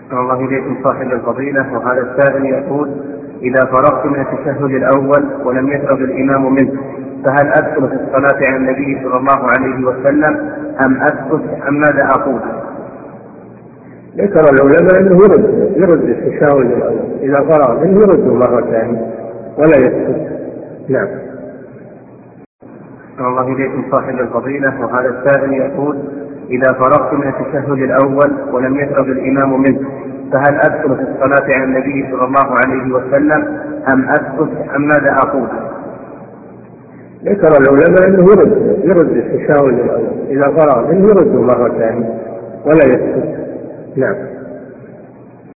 الله إليكم صاحب الفضيلة. وهذا السائل يقول: إذا فرغت من التشهد الأول ولم يفرغ الإمام منه فهل أدخل في الصلاة على النبي صلى الله عليه وسلم أم أسكت أم ماذا أقول؟ ذكر العلماء أنه يرد التشهد الأول، إذا فرغ منه يرده مرة ثانية ولا يسكت. نعم. الله إليكم صاحب الفضيلة. وهذا السائل يقول: إذا فرغت من التشهد الأول ولم يفرغ الإمام منه فهل أدخل في الصلاة على النبي صلى الله عليه وسلم أم أسكت أم ماذا أقول؟ ذكر العلماء أنه يرد التشهد الأول، إذا فرغ منه يرده مرة ثانية ولا يسكت. نعم.